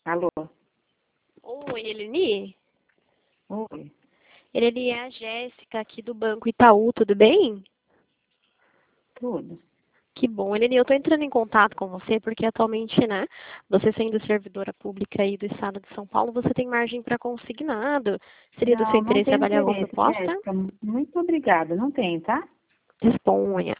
Alô? Oi, Eleni? Oi, Eleni, é a Jéssica aqui do Banco Itaú, tudo bem? tudo. Que bom, Eleni, eu estou entrando em contato com você porque atualmente, né, você sendo servidora pública aí do Estado de São Paulo, você tem margem para consignado. Seria do seu Não interesse tenho avaliar alguma interesse, proposta? Jéssica. Muito obrigada. Não tem, tá? Disponha.